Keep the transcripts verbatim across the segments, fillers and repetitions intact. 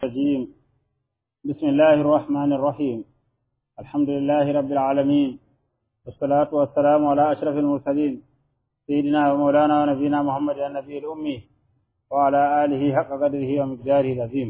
الرجيم. بسم الله الرحمن الرحيم. الحمد لله رب العالمين، والصلاة والسلام على أشرف المرسلين سيدنا ومولانا ونبينا محمد النبي الأمي وعلى آله حق قدره ومقداره العظيم.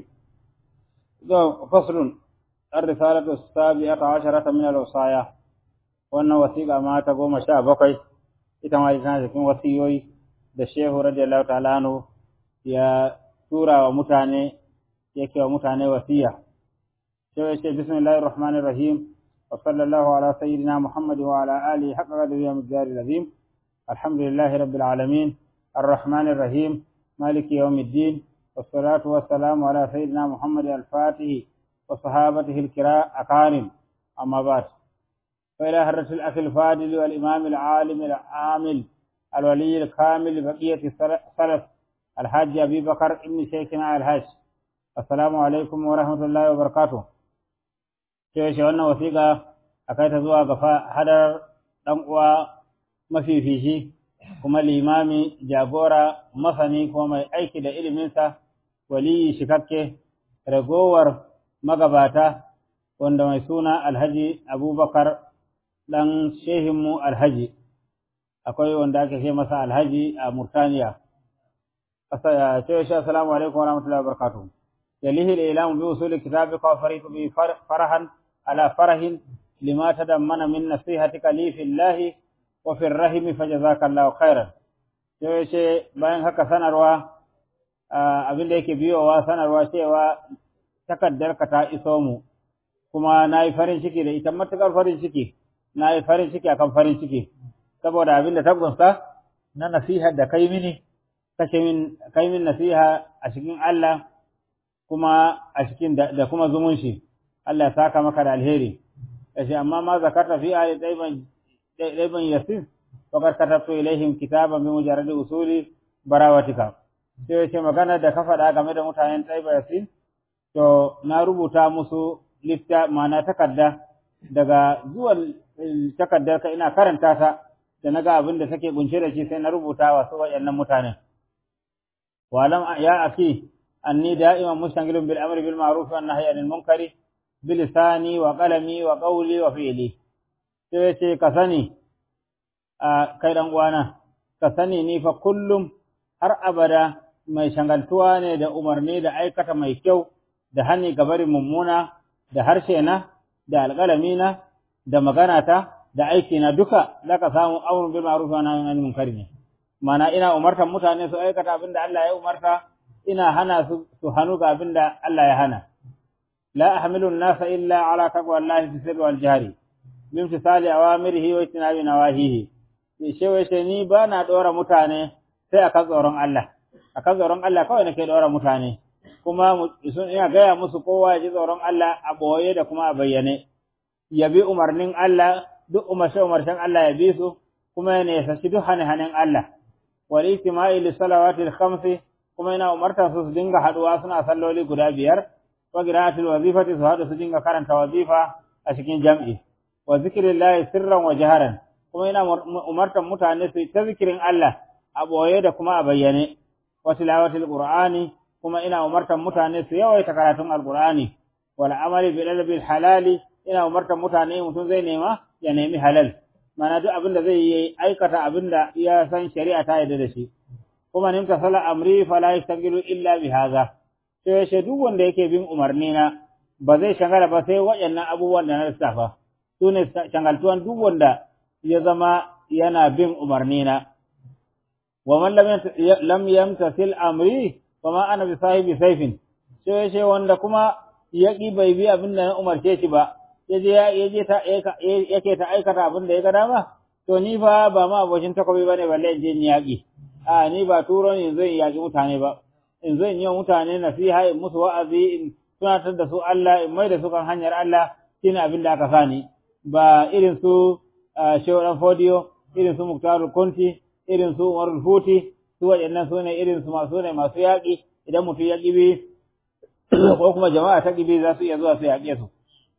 فصل: الرسالة السابعة عشرة من الوصايا. وأن وثيقة ما تقوم شابكي إتما إتنا cikin wasiyoyi da Shehu radiyallahu ta'ala anhu ya tura wa mutane yake wa mutane wasiya. Shehu ya ce bismillahir rahmanir rahim wa sallallahu ala sayyidina Muhammad wa ala alihi haqqa qadrihi wa miqdaril azim. Alhamdulillahi rabbil alamin arrahmanir rahim maliki yawmiddin wassalatu wassalamu ala sayyidina Muhammad al-fatih wa sahabatihi al-kiram akarim. Amma ba'd. فإلى هرة الأخ الفاضل والإمام العالم العامل الولي الكامل بقية السلف الحاج أبي بكر ابن شيخنا الحاج. السلام عليكم ورحمة الله وبركاته. شيخ وانا وثيقة أكيد زوا غفا حدر دمقوا مفيفيشي كما الإمام جابورا مثني كما أيكي دا إلمنسا ولي شكاكي رغور مغباتا wanda mai suna Alhaji Abubakar dan shehinmu Alhaji, akwai wanda ake ce masa Alhaji a Murtaniya. Sai shi assalamu alaikum wa rahmatullahi wa barakatuh. Yalihi al-ilam bi usul kitabika wa faritu bi farahan ala farahin lima tadammana min nasihatika li fillahi wa fi ar-rahim fajazakallahu khairan. Sai shi bayan haka sanarwa abin da yake biyowa sanarwa cewa takaddarka ta iso mu, kuma na yi farin ciki da ita matuƙar farin ciki, na yi farin ciki akan farin ciki, saboda abin da ta gunsa na nasiha da kai mini, kashe min, kai min nasiha a cikin Allah kuma a cikin da kuma zumunci. Allah ya saka maka da alheri. Yace amma ma zakarta fi ali daiban daiban yasir wa qad katabtu ilaihim kitaban bi mujarrad usuli barawatika. Sai yace magana da ka faɗa game da mutanen Taiba Yasin, to na rubuta musu lifta ma'ana takarda daga zuwan takardar ka ina karanta ta da naga abin da take kunshe da shi sai na rubuta wa su wayannan mutanen. Walam ya aki anni da'iman mustaqilun bil amri bil ma'ruf wan nahyi anil munkari bil lisani wa qalami wa qawli wa fi'li. Sai ce ka sani a kai dan uwana, ka sani ni fa kullum har abada mai shangaltuwa ne da umarni da aikata mai kyau da hani gabarin mummuna da harshe na, da alƙalami na, da maganata, da aiki na duka za ka samu amrun bil ma'ruf wa nahyun anil munkar ne. Mana ina umartan mutane su aikata abin da Allah ya umarta, ina hana su su hanu ga abin da Allah ya hana. La ahmilu an-nasa illa ala taqwa Allah fi sirri wal jahri min fisali awamirihi wa ijtinabi nawahihi. Shi wai sai ni ba na dora mutane sai akan tsoron Allah. Akan tsoron Allah kawai nake dora mutane. Kuma sun ina gaya musu kowa ya ji tsoron Allah a ɓoye da kuma a bayyane, ya bi umarnin Allah, duk umarshe-umarshen Allah ya bi su, kuma ya nesashi duk hane-hanen Allah. Wal ijtima'i li salawatil khamsi, kuma yana umarta su su dinga haɗuwa suna salloli guda biyar, wa qira'atil wazifati su haɗu su dinga karanta wazifa a cikin jam'i. Wa zikrillahi sirran wa jaharan, kuma yana umartan mutane su ta zikirin Allah a ɓoye da kuma a bayyane. Wa tilawatil qur'ani, kuma ina umartan mutane su yawaita karatun alqur'ani. Wal amali bil bil halali, ina umartan mutane mutum zai nema ya nemi halal, mana duk abinda zai yi aikata abinda ya san shari'a ta yarda da shi. Kuma nimta sala amri fala yastagilu illa bi hadha, sai shi duk wanda yake bin umarni na ba zai shagala ba sai waɗannan abubuwan da na lissafa. Sune shangaltuwan duk wanda ya zama yana bin umarni na. Wa man lam yamtasil amri kuma ana bi sahibi saifin, sai sai wanda kuma yaki bai bi abin da na umarce shi ba, yaje yaje ta yake ta aikata abin da ya ga dama, to ni fa ba ma abocin takobi bane balle in je ni yaki. A ni ba turo ne zan yaki mutane ba, in zan yi mutane nasiha in musu wa'azi in tunatar da su Allah in mai da su kan hanyar Allah, shine abin da aka sani. Ba irin su Shehu Dan Fodiyo, irin su Muktarul Kunti, irin su Umarul Futi, su waɗannan su ne irin su masu ne masu yaƙi, idan mutum ya ƙibi ko kuma jama'a ta ƙibi za su iya zuwa su yaƙe su.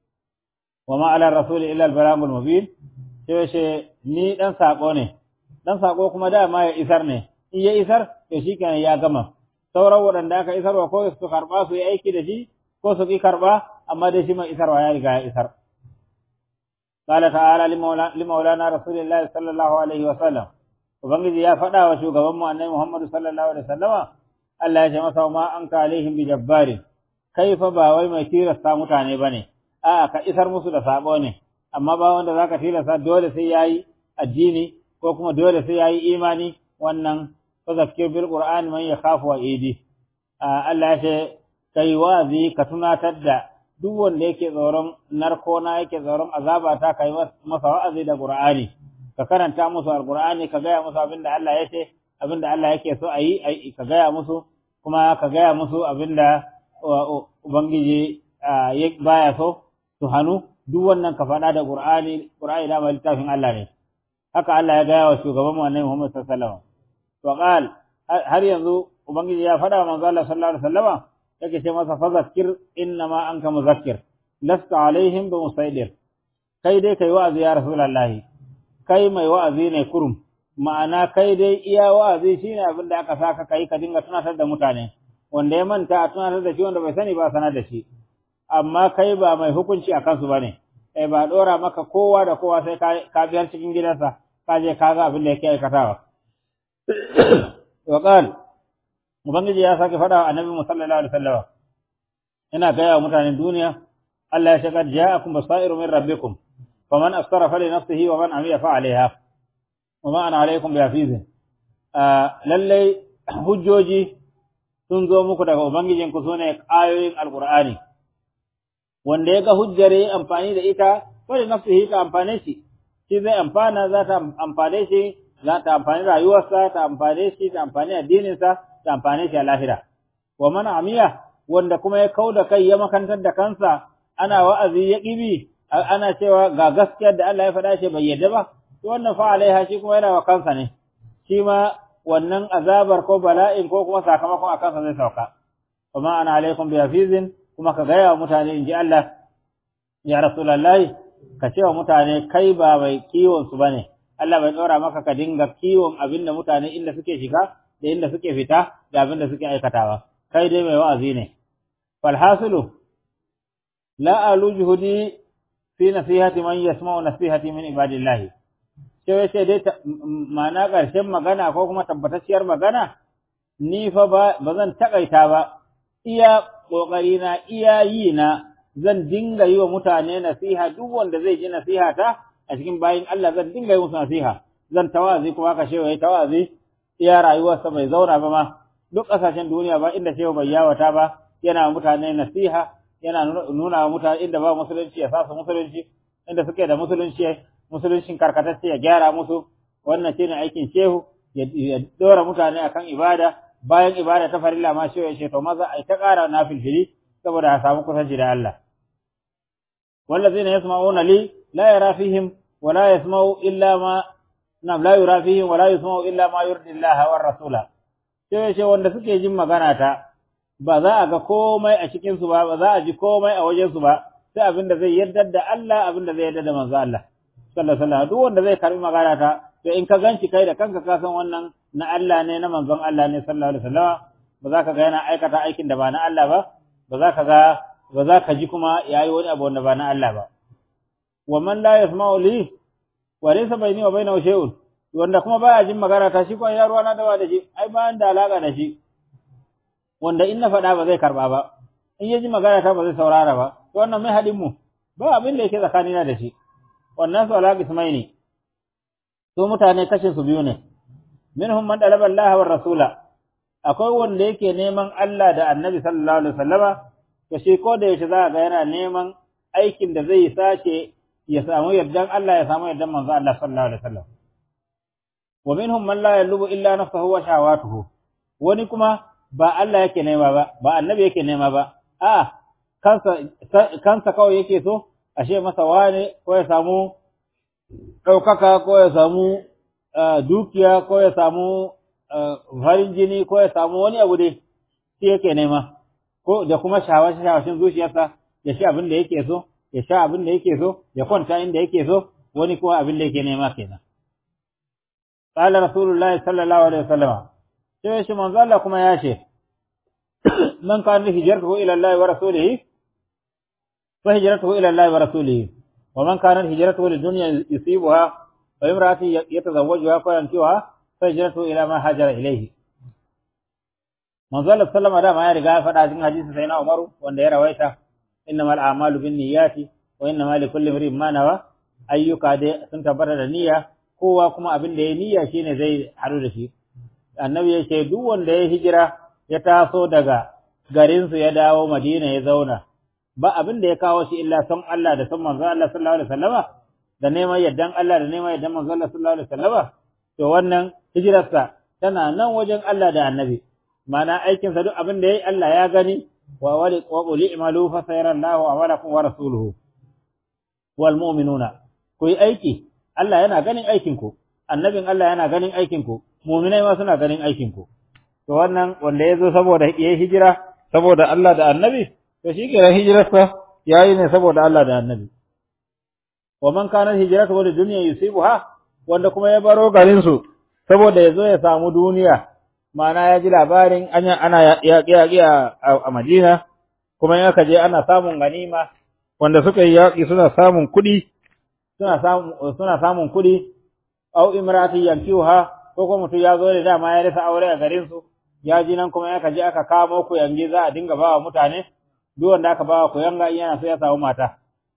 Wa ma ala rasuli illa al-balagul mubin, sai ce ni dan sako ne, dan sako kuma dama ya isar ne, in ya isar to shikenan ya gama. Sauran waɗanda aka isarwa ko su karɓa su yi aiki da shi ko su ki karba amma dai shi mai isarwa ya riga ya isar qala ta'ala li maulana rasulillahi sallallahu alaihi wa sallam ubangiji ya faɗa wa shugaban mu annabi Muhammad sallallahu alaihi wasallama Allah ya ce masa ma an ka alaihim bi jabbarin kai fa ba wai mai tilasta mutane bane a'a ka isar musu da sabo ne amma ba wanda zaka tilasta dole sai yayi addini ko kuma dole sai yayi imani wannan fazakir bil qur'ani man yakhafu wa idi Allah ya ce kai wazi ka tunatar da duk wanda yake tsoron narko na yake tsoron azaba ta kai masa wa'azi da qur'ani ka karanta musu alqur'ani ka gaya musu abinda Allah ya ce abinda Allah yake so ayi ka gaya musu kuma ka gaya musu abinda ubangiji ya baya so su hanu duk wannan ka faɗa da qur'ani qur'ani da littafin Allah ne haka Allah ya gaya wa shugaban mu annabi Muhammad sallallahu alaihi wasallam wa qal har yanzu ubangiji ya faɗa wa manzo Allah sallallahu alaihi wasallam yake ce masa fazakir innama anka muzakkir lasta alaihim bi musaidir kai dai kai wa'azi ya rasulullahi kai mai wa'azi ne kurum ma'ana kai dai iya wa'azi shine abin da aka saka kai ka dinga tunatar da mutane wanda ya manta a tunatar da shi wanda bai sani ba sanar da shi amma kai ba mai hukunci a kansu bane eh ba dora maka kowa da kowa sai ka biyar cikin gidansa ka je ka ga abin da yake aikatawa wa qal ubangiji ya sake faɗa wa annabi sallallahu alaihi wasallam ina gaya wa mutanen duniya Allah ya ce kad ja'akum basairu min rabbikum faman asara fali nafsihi wa man amiya fa alaiha wa ma ana alaikum bihafizin lalle hujjoji sun zo muku daga ubangijin ku sune ayoyin alqur'ani wanda ya ga hujjar yi amfani da ita fali nafsihi ta amfane shi shi zai amfana za ta amfane shi za ta amfani rayuwarsa ta amfane shi ta amfani addininsa ta amfane shi a lahira wa man amiya wanda kuma ya kauda kai ya makantar da kansa ana wa'azi ya kibi ana cewa ga gaskiyar da Allah ya faɗa shi bai yadda ba to wannan fa alaiha shi kuma yana wa kansa ne shi ma wannan azabar ko bala'in ko kuma sakamakon a kansa zai sauka kuma ana alaikum bi hafizin kuma ka gaya wa mutane in ji Allah ya rasulullahi ka ce wa mutane kai ba mai kiwon su bane Allah bai ɗora maka ka dinga kiwon abinda mutane inda suke shiga da inda suke fita da abinda suke aikatawa kai dai mai wa'azi ne falhasilu la alujuhudi fi nasihati man yasma'u nasihati min ibadillahi sai sai dai ma'ana ƙarshen magana ko kuma tabbatacciyar magana ni fa ba zan takaita ba iya kokari na iya yi na zan dinga yi wa mutane nasiha duk wanda zai ji nasiha ta a cikin bayin Allah zan dinga yi musu nasiha zan tawazi kuma ka shewa yi tawazi iya rayuwarsa bai zauna ba ma duk ƙasashen duniya ba inda shewa bai yawata ba yana mutane nasiha yana nuna wa mutane inda ba musulunci ya sasa musulunci inda suke da musulunci musuluncin karkatacce ya gyara musu wannan shine aikin shehu ya dora mutane akan ibada bayan ibada ta farilla ma shehu ya ce to maza ai ta ƙara nafilfili saboda a samu kusanci da Allah wallazina yasma'una li la yara fihim wa la yasma'u illa ma nam la yura fihim wa la yasma'u illa ma yurdi Allah wa rasula shehu ya ce wanda suke jin magana ta ba za a ga komai a cikin su ba ba za a ji komai a wajen su ba sai abinda zai yarda da Allah abinda zai yarda da manzo Allah sallallahu alaihi wasallam duk wanda zai karbi magana ta to in ka ganci kai da kanka ka san wannan na Allah ne na manzon Allah ne sallallahu alaihi wasallam ba za ka ga yana aikata aikin da ba na Allah ba ba za ka ga ba za ka ji kuma yayi wani abu wanda ba na Allah ba wa man la yasma'u li wa laysa bayni wa bainahu shay'un wanda kuma baya jin magana ta shi ko ya ruwa na dawa da shi ai ba da alaka da shi wanda in na faɗa ba zai karba ba in ya ji magana ta ba zai saurara ba to wannan mai hadin mu ba abin da yake tsakanina da shi wannan su alaƙi su mai ne su mutane kashe su biyu ne minhum man dalaba Allah wa rasula akwai wanda yake neman Allah da Annabi sallallahu alaihi wasallama to shi ko da yaushe za ga yana neman aikin da zai sace ya samu yardan Allah ya samu yardan manzo Allah sallallahu alaihi wasallam wa minhum man la yalubu illa nafsuhu wa shahawatuhu wani kuma ba Allah yake nema ba ba Annabi yake nema ba a kansa kansa kawai yake so ashe masa wane ko ya samu ɗaukaka ko ya samu dukiya ko ya samu farin jini ko ya samu wani abu dai shi yake nema ko da kuma shawashin zuciyarsa ya sha abin da yake so ya sha abin da yake so ya kwanta inda yake so wani kuma abin da yake nema kenan qala rasulullahi sallallahu alaihi wasallam sai shi manzo Allah kuma ya ce man kana hijratuhu ila Allah wa rasulihi fa hijratuhu ila Allah wa rasulihi wa man kanat hijratuhu lidunya yusibuha wa imra'atin yatazawwajuha fa yankihuha fa hijratuhu ila ma hajara ilayhi. manzo Allah sallama da ma ya riga ya faɗa cikin hadisi sai na Umaru wanda ya rawaita innamal a'malu binniyati wa innamal likulli imrin ma nawa. Ayyuka dai sun tabbata da niyya, kowa kuma abin da ya niyya shine zai haɗu da shi. Annabi ya ce duk wanda ya hijira ya taso daga garinsu ya dawo Madina ya zauna, ba abin da ya kawo shi illa son Allah da son manzo Allah sallallahu alaihi wasallama da neman yardan Allah da neman yardan manzo Allah sallallahu alaihi wasallama, to wannan hijirarsa tana nan wajen Allah da Annabi. Ma'ana aikin sa duk abin da yayi Allah ya gani, wa wali wa qul i'malu fa sayarallahu amalakum wa rasuluhu wal mu'minuna. Ku yi aiki, Allah yana ganin aikin ku, annabin Allah yana ganin aikin ku, mu'minai ma suna ganin aikin ku. To wannan wanda ya zo saboda ya hijira saboda Allah da Annabi, to shi ke hijirarsa yayi ne saboda Allah da Annabi. Wa man kana hijratu wa dunya yusibuha, wanda kuma ya baro garin su saboda ya zo ya samu duniya, ma'ana ya ji labarin ana ana yaƙi a Madina, kuma in aka je ana samun ganima, wanda suka yi yaƙi suna samun kuɗi, suna samun suna samun kuɗi, au imrati yankiha, ko kuma mutum ya zo da dama ya rasa aure a garin su, ya ji nan kuma aka je aka kamo ku yangi za a dinga bawa mutane, duk wanda aka bawa ku yanga in yana so ya samu mata.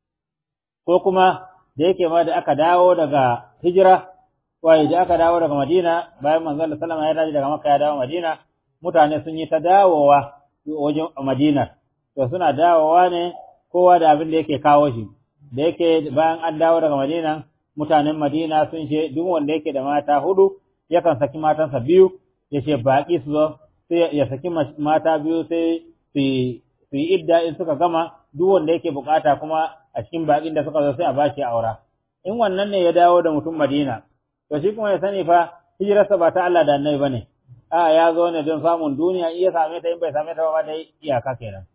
Ko kuma da yake ma da aka dawo daga hijira, wai da aka dawo daga Madina bayan manzon Allah sallallahu alaihi wasallam ya dawo daga Makka ya dawo Madina, mutane sun yi ta dawowa wajen Madina. To suna dawowa ne kowa da abin da yake kawo shi. Da yake bayan an dawo daga Madina, mutanen Madina sun ce duk wanda yake da mata hudu yakan saki matansa biyu, ya ce baƙi su zo sai ya saki mata biyu sai su yi idda, in suka gama duk wanda yake bukata kuma a cikin baƙin da suka zo sai a bashi aura. In wannan ne ya dawo da mutum Madina, to shi kuma ya sani fa hijirarsa ba ta Allah da Annabi bane, a ya zo ne don samun duniya, in ya same ta in bai same ta ba dai iyaka kenan.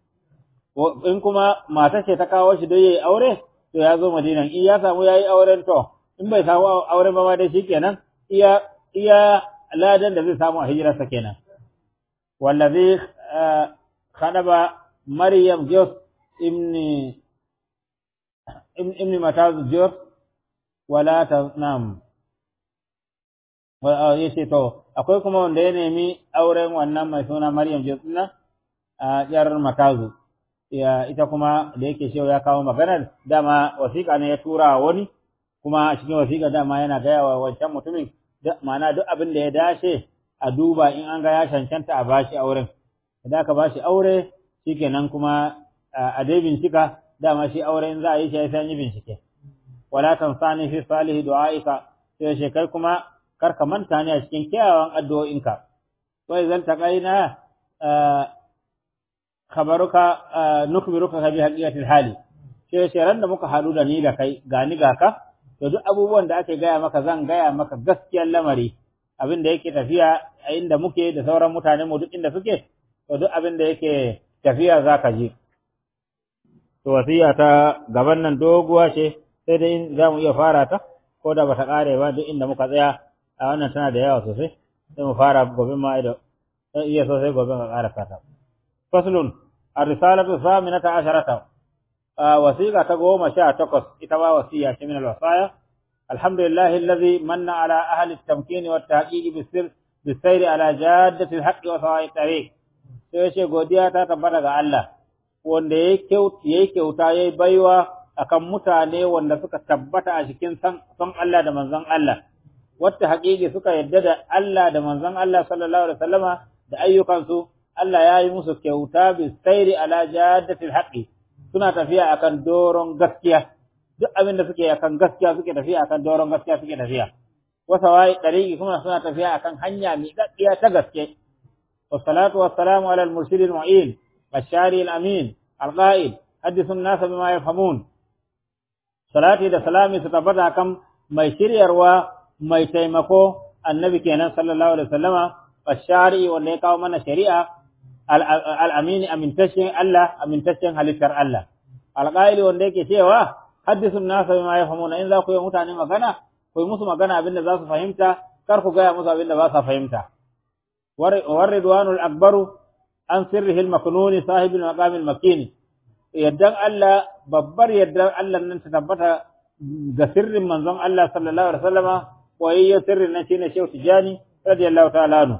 In kuma mata ce ta kawo shi don yayi aure, to ya zo Madina, in ya samu yayi auren to in bai samu auren ba ma dai shikenan, iya iya ladan da zai samu a hijirarsa kenan. Wallazi khadaba Maryam Jos ibni ibni Mataz Jos wala tanam. Wa yace to akwai kuma wanda ya nemi auren wannan mai suna Maryam Jos din a yar Matazu. Ya ita kuma da yake shewa ya kawo maganar, dama wasiƙa ne ya tura wani, kuma a cikin wasiƙa dama yana gaya wa wancan mutumin ma'ana duk abin da ya dace a duba, in an ga ya cancanta a bashi auren. Idan aka bashi aure shikenan kuma a dai bincika, dama shi aure in za a yi shi sai an yi bincike. Wala tansani fi salihi du'aika, sai shi kai kuma kar ka manta ne a cikin kyawawan addu'o'inka. To idan taqaina khabaruka nukbiruka bi haqiqatil hali, sai shi ran da muka haɗu da ni da kai gani ga ka, to duk abubuwan da ake gaya maka zan gaya maka gaskiyar lamari, abin da yake tafiya a inda muke da sauran mutane mu duk inda suke, to duk abin da yake tafiya za ka ji. To wasiya ta gaban nan doguwa ce, sai dai za mu iya fara ta, ko da ba ta ƙare ba duk inda muka tsaya, a wannan tana da yawa sosai, sai mu fara gobe ma ido, sai iya sosai gobe ka ƙara fata. Faslun, ar-risalatu thaminata asharata. wasiƙa ta goma sha takwas ita ma wasiya ce min al-wasaya. Alhamdulillah alladhi manna ala ahli at-tamkin wa at-tahqiq bis-sir bis-sayr ala jaddati al-haqq wa sawa'i at-tariq. Sai ce godiya ta tabbata ga Allah wanda yayi kyauta yayi baiwa akan mutane wanda suka tabbata a cikin san san Allah da manzon Allah, wata haƙiƙi suka yadda da Allah da manzon Allah sallallahu alaihi wasallama da ayyukansu. Allah ya yi musu kyauta bis-sayr ala jaddati al-haqq, suna tafiya akan doron gaskiya, duk abin da suke akan gaskiya suke tafiya akan doron gaskiya suke tafiya. Wasa wai dariki kuma suna tafiya akan hanya mai gaskiya ta gaske. Wassalatu wassalamu ala al-murshid al-mu'in bashari al-amin al-qa'id hadithu an-nas bima yafhamun. Salati da salami su tabbata kan mai shiryarwa mai taimako annabi kenan sallallahu alaihi wasallama, bashari wanda ya kawo mana shari'a, al'amini amintaccen Allah, amintaccen halittar Allah, alƙa'ili wanda yake cewa haddisun nasa bima yafhamuna, in za ku yi mutane magana ku yi musu magana abin da za su fahimta, kar ku gaya musu abin da ba su fahimta. War ridwanul akbaru an sirrihil maknuni sahibul maqamil makini, yaddan Allah babbar yardar Allah nan ta tabbata ga sirrin manzon Allah sallallahu alaihi wasallama wayayyen sirrin nan shine Shehu Tijani radiyallahu ta'ala anhu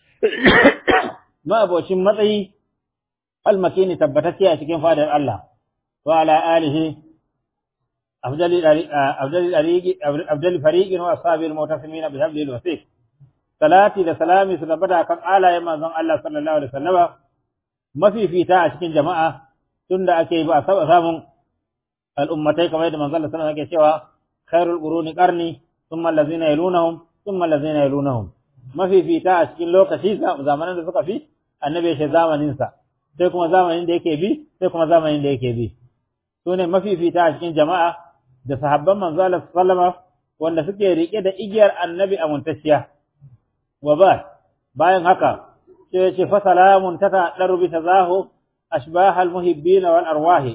ma abocin matsayi almakini tabbatacce a cikin fadar Allah wa ala alihi afdali afdali ariqi afdali fariqin wa ashabil mutasimin bi hablil wasiq salati da salami su tabbata kan alayen manzon Allah sallallahu alaihi wasallama mafifita a cikin jama'a tunda ake ba samun al'ummatai kamar yadda manzon Allah sallallahu alaihi wasallam yake cewa khairul quruni qarni thumma allazina yalunhum thumma allazina yalunhum mafifita a cikin lokaci zamanin da suka fi annabi shi zamanin sa sai kuma zamanin da yake bi sai kuma zamanin da yake bi sune mafifita a cikin jama'a da sahabban manzo Allah sallama wanda suke rike da igiyar annabi amuntacciya wa ba bayan haka sai ya ce fa salamun tata daru bi tazahu ashbah al muhibbin wal arwah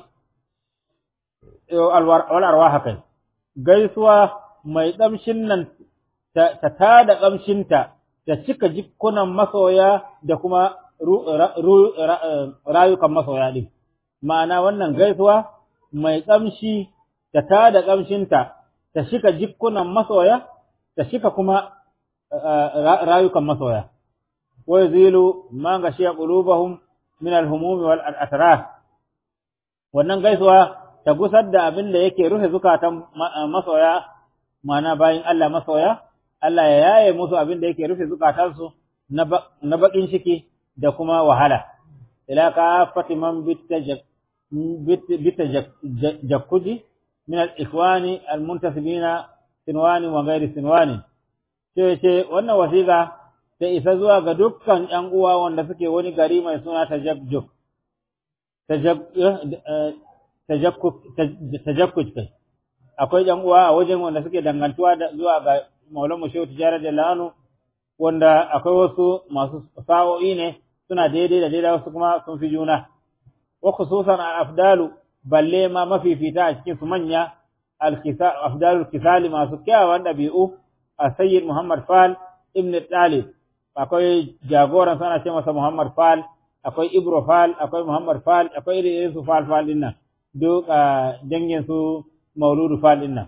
wal arwah kai gaisuwa mai kamshin nan ta tada kamshinta ta cika jikunan masoya da kuma rayukan masoya din ma'ana wannan gaisuwa mai kamshi ta tada kamshinta ta shika jikunan masoya ta shika kuma rayukan masoya wa yazilu ma gashiya qulubahum min al-humum wal atraf wannan gaisuwa ta gusar da abin da yake rufe zukatan masoya ma'ana bayin Allah masoya Allah ya yaye musu abin da yake rufe zukatansu na bakin ciki da kuma wahala ila ka fatiman bitajakkudi min al-ikhwani al-muntasibina sinwani wa ghairi sinwani ce ce wannan wasiqa ta isa zuwa ga dukkan ƴan uwa wanda suke wani gari mai suna tajabjuk tajakkuk tajakkuk kai akwai ƴan uwa a wajen wanda suke dangantuwa da zuwa ga Maulana Shehu Tijani radiyallahu anhu wanda akwai wasu masu sa'o'i ne suna daidai da daidai wasu kuma sun fi juna wa khususan al-afdalu balle ma mafifita a cikin su manya al-kisa afdalul kisali masu kyawawan dabi'u a-sayyid Muhammad Fal ibn Talib akwai jagoran sana ce masa Muhammad Fal akwai Ibro Fal akwai Muhammad Fal akwai irin su Fal Fal dinnan duk dangin su Mauludu Fal dinnan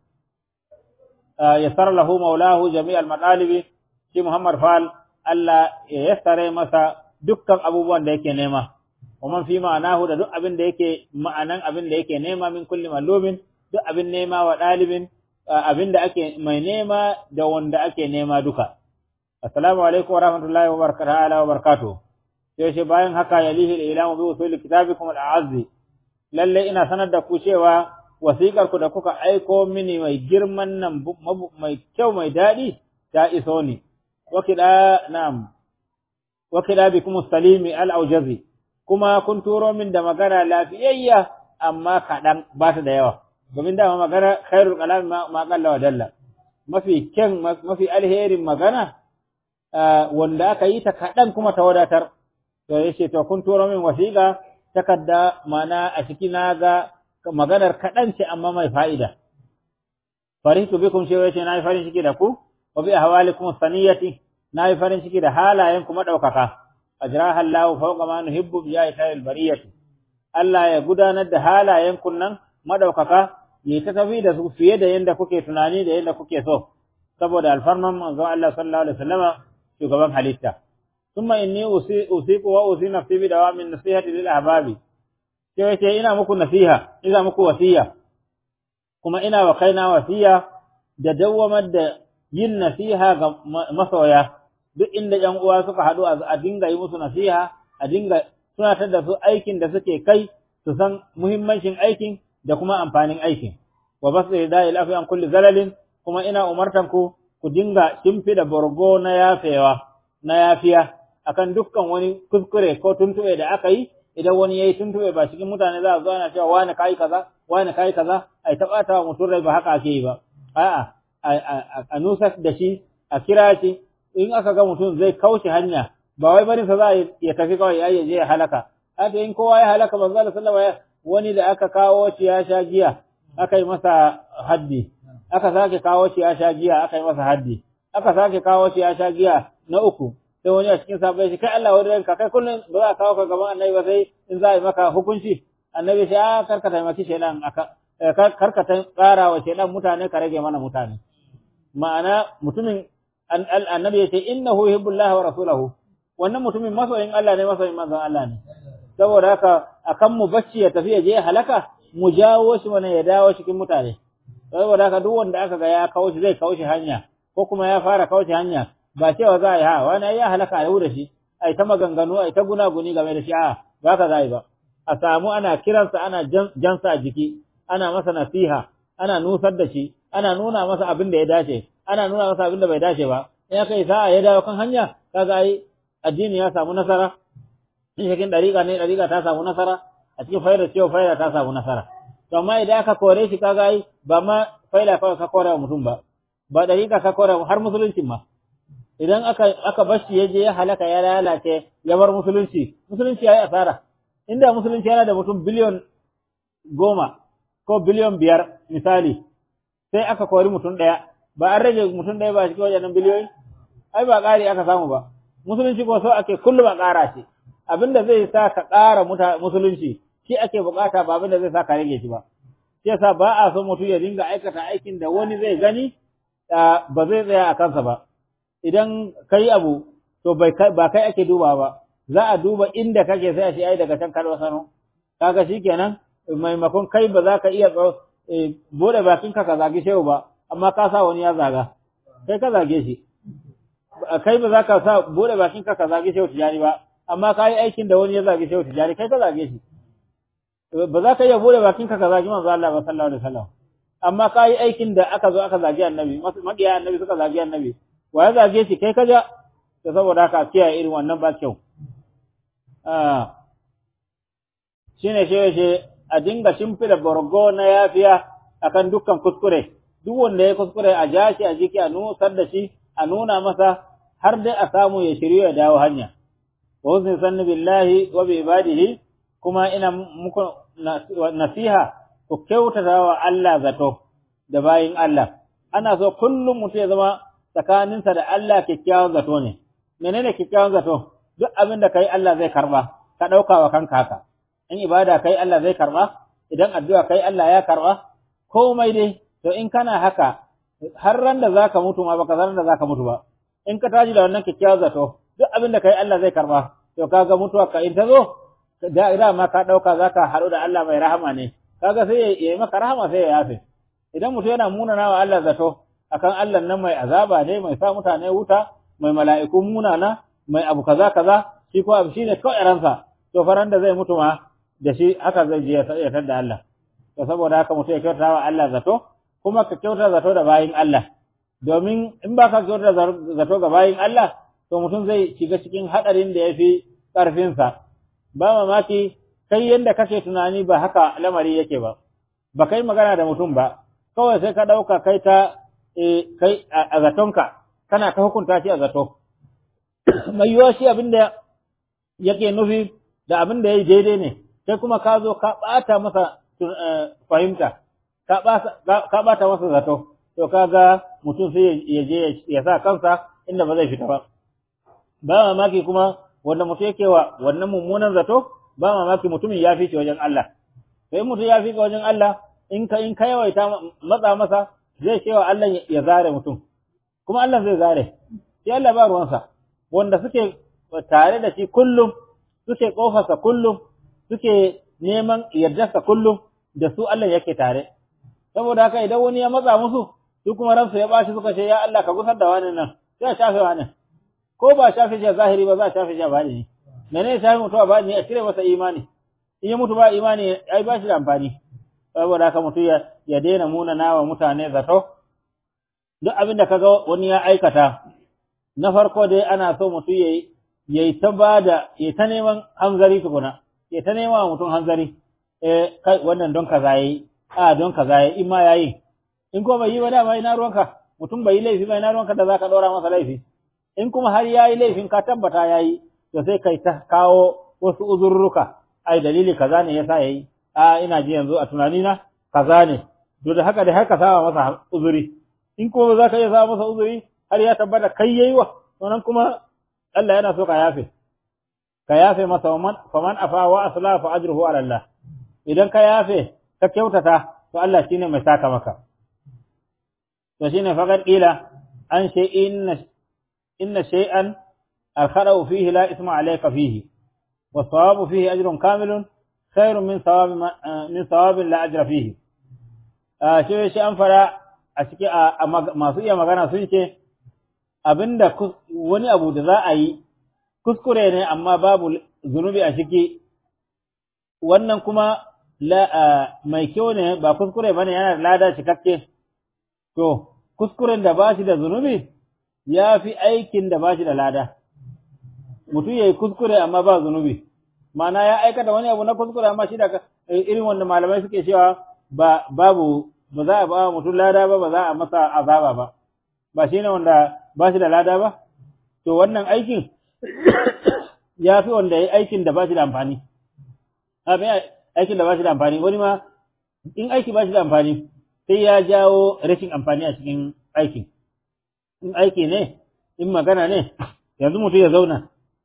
yassar lahu maulahu jami'al matalibi shi Muhammad Fal Allah ya yassare masa dukkan abubuwan da yake nema ومن في معناه da duk abin da yake ma'anan abin da yake nema min kulli malumin duk abin nema wa dalibin abin da ake mai nema da wanda ake nema duka assalamu alaikum wa rahmatullahi wa barakatuh sai shi bayan haka yalihi ilamu bi usul kitabikum al-azzi lalle ina sanar da ku cewa wasiƙar ku da kuka aiko mini mai girman nan mai kyau mai dadi ta iso ni wakida na'am wakida bikum salimi al-aujazi kuma kun turo min da magana lafiyayya amma kaɗan ba ta da yawa domin dama magana khairul kalam ma qalla wa dalla mafi kyan mafi alherin magana wanda aka yi ta kaɗan kuma ta wadatar to yace to kun turo min wasiƙa takadda mana a ciki na ga maganar kaɗan ce amma mai fa'ida faritu bikum shi yace na yi farin ciki da ku wa bi ahwalikum saniyati na yi farin ciki da halayen kuma ɗaukaka ajraha Allahu fawqa ma nuhibbu bi ayatil bariyati Allah ya gudanar da halayen kunnan madaukaka ya ta tafi da su fiye da yanda kuke tunani da yanda kuke so saboda alfarman manzo Allah sallallahu alaihi wasallama shugaban halitta thumma inni usiqu wa usi nafsi bi dawamin nasihati lil ahbabi sai ce ina muku nasiha ina muku wasiya kuma ina wa kaina wasiya da dawwamar da yin nasiha ga masoya duk inda ƴan uwa suka haɗu a dinga yi musu nasiha a dinga tunatar da su aikin da suke kai su san muhimmancin aikin da kuma amfanin aikin wa basu da ila fi an kulli zalalin kuma ina umartan ku ku dinga da borgo na yafewa na yafiya akan dukkan wani kuskure ko tuntube da aka yi idan wani yayi tuntube ba cikin mutane za a zo ana cewa wani kai kaza wani kai kaza ai tabata wa mutum rai ba haka ake yi ba a'a a nusa da shi a kira shi in aka ga mutum zai kauce hanya ba wai barin sa za ya tafi kawai ya je ya halaka haka in kowa ya halaka manzo Allah sallallahu alaihi wasallam wani da aka kawo shi ya sha giya aka yi masa haddi aka sake kawo shi ya sha giya aka yi masa haddi aka sake kawo shi ya sha giya na uku sai wani a cikin sahabbai shi kai Allah wani ranka kai kullun ba za ka kawo ka gaban annabi ba sai in za a yi maka hukunci annabi sai a karka taimaki shedan aka karka tsara wa shedan mutane ka rage mana mutane ma'ana mutumin annabi yace innahu yuhibbullahi wa rasulahu wannan mutumin masoyin Allah ne masoyin manzon Allah ne saboda haka akan mu bacci ya tafi ya je halaka mu jawo shi wannan ya dawo cikin mutane saboda haka duk wanda aka ga ya kawo shi zai kawo shi hanya ko kuma ya fara kawo shi hanya ba cewa za a yi ha wani ya halaka yau da shi ai ta maganganu ai ta gunaguni game da shi a ba ka za ba a samu ana kiransa ana jansa a jiki ana masa nasiha ana nusar da shi ana nuna masa abin da ya dace ana nuna masa abin da bai dace ba in ya kai sa'a ya dawo kan hanya kaga ai addini ya samu nasara in cikin dariƙa ne dariƙa ta samu nasara a cikin faida cewa faida ta samu nasara to amma idan aka kore shi kaga ai ba ma faida kawai ka kore wa mutum ba ba dariƙa ka kore har musulunci ma idan aka aka bar shi yaje ya halaka ya lalace ya bar musulunci musulunci yayi asara inda musulunci yana da mutum biliyon goma ko biliyon biyar misali sai aka kori mutum ɗaya ba an rage mutum ɗaya ba cikin wajen biliyoyi ai ba ƙari aka samu ba musulunci ko so ake kullum a ƙara shi abinda zai sa ka ƙara musulunci shi ake bukata ba abinda zai sa ka rage shi ba shi yasa ba a so mutum ya dinga aikata aikin da wani zai gani ba zai tsaya a kansa ba idan kai abu to bai ba kai ake duba ba za a duba inda kake sai a shi ai daga can kalwa sano kaga shikenan maimakon kai ba za ka iya bude bakin ka ka zage shehu ba amma ka sa wani ya zaga kai ka zage shi kai ba za ka sa bude bakin ka ka zage shehu tijani ba amma ka yi aikin da wani ya zage shehu tijani kai ka zage shi ba za ka iya bude bakin ka ka zage manzo Allah ba sallallahu alaihi wasallam amma ka yi aikin da aka zo aka zage annabi makiya annabi suka zage annabi wa ya zage shi kai ka ja to saboda haka kiyaye irin wannan ba kyau ah shine shi a dinga shimfida borgo na yafiya akan dukkan kuskure duk wanda ya kuskure a jashi a jiki a nusar da shi a nuna masa har dai a samu ya shiryu ya dawo hanya wa husni sanni billahi wa bi ibadihi kuma ina muku nasiha ku kyautata wa Allah zato da bayin Allah ana so kullum mutum ya zama tsakaninsa da Allah kyakkyawan zato ne menene kyakkyawan zato duk abin da kai Allah zai karba ka dauka wa kanka haka in ibada kai Allah zai karba idan addu'a kai Allah ya karba komai dai to in kana haka har ran da zaka mutu ma baka san da zaka mutu ba in ka taji da wannan kikkiawar zato duk abin da kai Allah zai karba to kaga mutuwa ka in ta zo da ira ma ka dauka zaka haɗu da Allah mai rahama ne kaga sai ya yi maka rahama sai ya yafe idan mutu yana munana wa Allah zato akan Allah nan mai azaba ne mai sa mutane wuta mai mala'iku munana mai abu kaza kaza shi ko abu shine kawai ransa to faran da zai mutu ma da shi haka zai je ya tar da Allah to saboda haka mutum ya kyauta wa Allah zato kuma ka kyauta zato da bayin Allah domin in ba ka kyauta zato ga bayin Allah to mutum zai shiga cikin hadarin da yafi karfin sa ba mamaki kai yanda kake tunani ba haka lamari yake ba ba kai magana da mutum ba kawai sai ka dauka kai ta kai a zatonka kana ta hukunta shi a zato mai yiwa shi abinda yake nufi da abinda yayi daidai ne sai kuma ka zo ka ɓata masa fahimta, ka ɓata masa zato, to kaga mutum sai ya je ya sa kansa inda ba zai fita ba. Ba mamaki kuma wanda mutum yake wa wannan mummunan zato, ba mamaki mutumin ya fi shi wajen Allah. Sai mutum ya fi ka wajen Allah, in ka in ka yawaita matsa masa zai ce wa Allah ya zare mutum. Kuma Allah zai zare. Sai Allah ba ruwansa. Wanda suke tare da shi kullum, suke kofarsa kullum, suke neman yardarsa kullum da su Allah yake tare saboda haka idan wani ya matsa musu su kuma ransu ya bashi suka ce ya Allah ka gusar da wani nan sai a shafe wani ko ba shafe shi zahiri ba za a shafe shi bani menene shafe mutuwa bani a cire masa imani in ya mutu ba imani ai ba shi da amfani saboda haka mutu ya ya daina munana wa mutane zato duk abin da kaga wani ya aikata na farko dai ana so mutu yayi yayi ta bada yayi ta neman hanzari tukuna ya ta nema mutum hanzari eh kai wannan don kaza yayi a don kaza yayi in ma yayi in ko bai yi ba da mai na ruwanka mutum bai yi laifi ba na ruwanka da zaka dora masa laifi in kuma har yayi laifin ka tabbata yayi to sai kai ta kawo wasu uzurruka ai dalili kaza ne yasa yayi a ina ji yanzu a tunani na kaza ne to da haka da har ka saba masa uzuri in ko za ka iya saba masa uzuri har ya tabbata kai yayi wa wannan kuma Allah yana so ka yafe ka yafe masa faman afa wa asla fa ajruhu ala Allah idan ka yafe ka kyautata to Allah shine mai saka maka to shine faqad qila an shay inna inna shay'an al-khara'u fihi la isma alayka fihi wa thawabu fihi ajrun kamilun khairun min thawabi min thawabin la ajra fihi a shi shi an fara a cikin masu iya magana sun ce abinda wani abu da za a yi kuskure ne amma babu zunubi a ciki wannan kuma mai kyau ne ba kuskure bane yana da lada cikakke to kuskuren da ba shi da zunubi ya fi aikin da ba shi da lada mutum ya yi kuskure amma ba zunubi mana ya aikata wani abu na kuskure amma shi da irin wanda malamai suke cewa ba babu ba za a ba mutum lada ba ba za a masa azaba ba ba shi ne wanda ba shi da lada ba to wannan aikin ya fi wanda ya yi aikin da ba shi da amfani aikin da ba shi da amfani wani ma in aiki ba shi da amfani sai ya jawo rashin amfani a cikin aikin in aiki ne in magana ne yanzu mutum ya zauna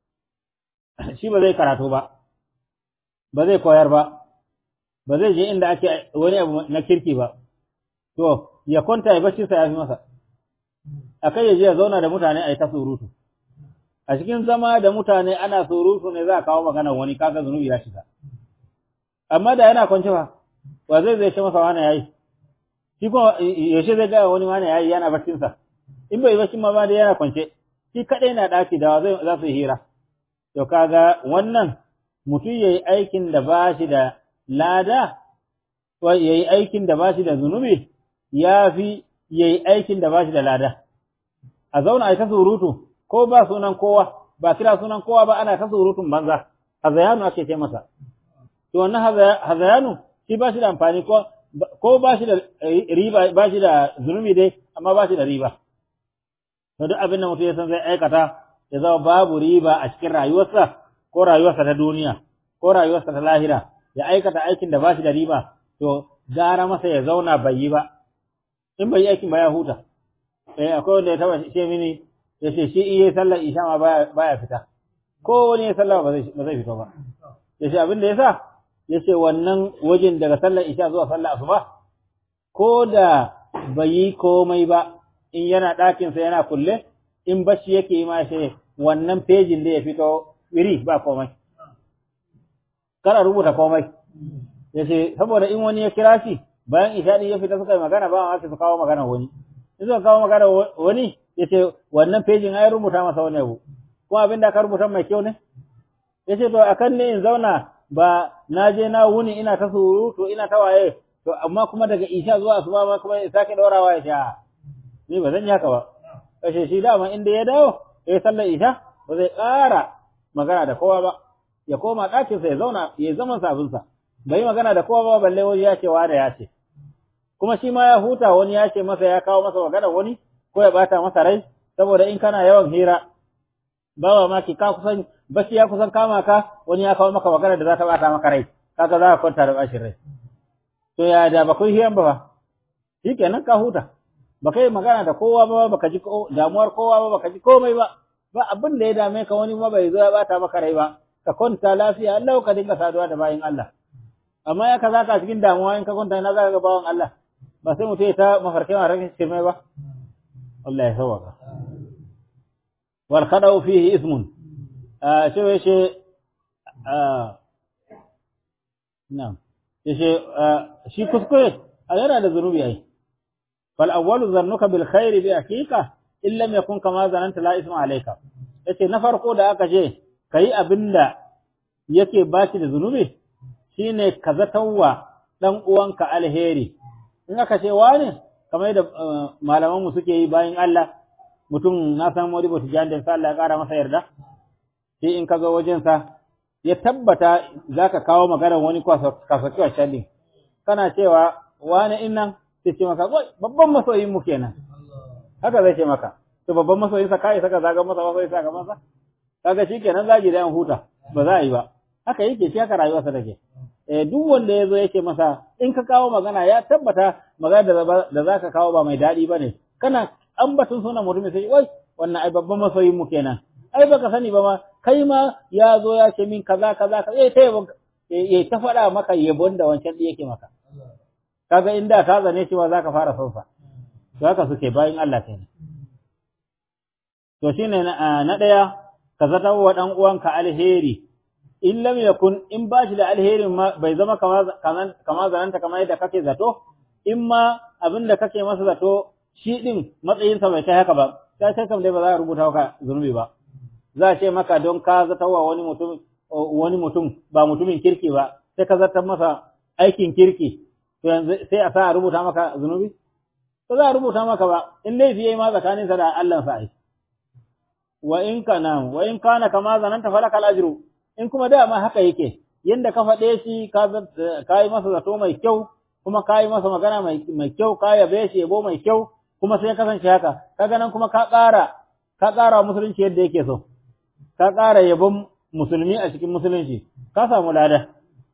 shi ba zai karatu ba ba zai koyar ba ba zai je inda ake wani abu na kirki ba to ya kwanta ya bacci sa ya fi masa akai ya je ya zauna da mutane a yi ta surutu a cikin zama da mutane ana surutu ne za a kawo magana wani kaga zunubi ya shiga amma da yana kwance ba wa zai zai ce masa wani yayi shi kuma yaushe zai ga wani wani yayi yana baccin sa in bai baccin ma ba da yana kwance shi kadai na daki da zai za su hira to kaga wannan mutum yayi aikin da ba shi da lada ko yayi aikin da ba shi da zunubi yafi yayi aikin da ba shi da lada a zauna ai ta surutu ko ba sunan kowa ba kira sunan kowa ba ana ta surutun banza hazayanu ake ce masa to wannan hazayanu shi ba shi da amfani ko ko ba shi da riba ba shi da zunubi dai amma ba shi da riba to duk abin da mutum ya san zai aikata ya zama babu riba a cikin rayuwarsa ko rayuwarsa ta duniya ko rayuwarsa ta lahira ya aikata aikin da ba shi da riba to gara masa ya zauna bai yi ba in bai yi aikin ba ya huta eh akwai wanda ya taba ce mini ya ce shi iya sallar isha ma baya fita ko wani ya sallar ba zai fito ba ya ce abin da ya sa ya ce wannan wajen daga sallar isha zuwa sallar asuba ko da bai yi komai ba in yana ɗakinsa yana kulle in bacci yake yi ma shi wannan fejin da ya fito iri ba komai kada rubuta komai ya ce saboda in wani ya kira shi bayan isha ɗin ya fita suka yi magana ba ma su kawo magana wani in suka kawo magana wani ya ce wannan fejin ai rubuta masa wani abu kuma abin da aka rubuta mai kyau ne ya ce to akan ne in zauna ba na je na wuni ina ta surutu ina ta waye to amma kuma daga isha zuwa asuba ma kuma ya sake daurawa ya sha ni ba zan yi haka ba kashe shi dama inda ya dawo ya sallar isha ba zai ƙara magana da kowa ba ya koma ɗakinsa ya zauna ya zaman sabinsa bai magana da kowa ba balle wani ya ce wa da ya ce kuma shi ma ya huta wani ya ce masa ya kawo masa magana wani ko ya bata masa rai saboda in kana yawan hira bawa ma ki ka kusan bashi ya kusan kama ka wani ya kawo maka magana da za ta bata maka rai kaga za ka kwanta da bashin rai to ya da ba kai hiyan ba shikenan ka huta ba kai magana da kowa ba baka ji damuwar kowa ba baka ji komai ba ba abin da ya dame ka wani ma bai zo ya bata maka rai ba ka kwanta lafiya Allah ka dinga saduwa da bayin Allah amma ya kaza ka cikin damuwa in ka kwanta na zaka ga bawan Allah ba sai mutum ya ta mafarkai ma rashin shirmai ba Allah ya sauka wal khada'u fihi ismun ah sai shi ah na'am yace shi kuskure yana da zunubi ai fal awwalu zannuka bil khairi bi haqiqa in lam yakun kama zananta la isma alayka yace na farko da aka je kai abinda yake bashi da zunubi shine ka zatawa dan uwanka alheri in aka ce wani kamar da malaman mu suke yi bayan Allah mutum na san modi bota jande sa Allah ya kara masa yarda sai in kaga wajen sa ya tabbata zaka kawo maganar wani kasaki a shallin kana cewa wani innan sai ce maka babban masoyin mu kenan haka zai ce maka to babban masoyin sa kai saka zaga masa masoyin sa gaban sa kaga shikenan zagi da yan huta ba za a yi ba haka yake shi haka rayuwarsa take eh duk wanda yazo yake masa in ka kawo magana ya tabbata magana da zaka kawo ba mai dadi bane kana ambatun sunan mutum sai wai wannan ai babban masoyin mu kenan ai baka sani ba ma kai ma ya zo ya ce min kaza kaza kaza eh sai ya ta faɗa maka yabon da wancan ɗin yake maka. Kaga inda ka zane cewa za ka fara son sa, to haka suke bayan Allah kenan. To shine na ɗaya, ka zata wa ɗan uwanka alheri, in lam yakun in ba shi da alherin ma bai zama kama zananta kamar yadda kake zato, in ma abin da kake masa zato shi ɗin matsayinsa bai kai haka ba, sai sai kam dai ba za a rubuta maka zunubi ba. Za a ce maka don ka zata wa wani mutum wani mutum ba mutumin kirki ba, sai ka zartar masa aikin kirki, to yanzu sai a sa a rubuta maka zunubi? Ba za a rubuta maka ba, in laifi yayi ma tsakaninsa da Allah sa ai. Wa in kana wa in kana kama zananta falaka al-ajru, in kuma dama haka yake, yanda ka faɗe shi ka yi masa zato mai kyau, kuma ka yi masa magana mai kyau, ka yabe shi yabo mai kyau, kuma sai ya kasance haka, kaga nan kuma ka ƙara ka ƙara musulunci yadda yake so, ka ƙara yabon musulmi a cikin musulunci, ka samu lada.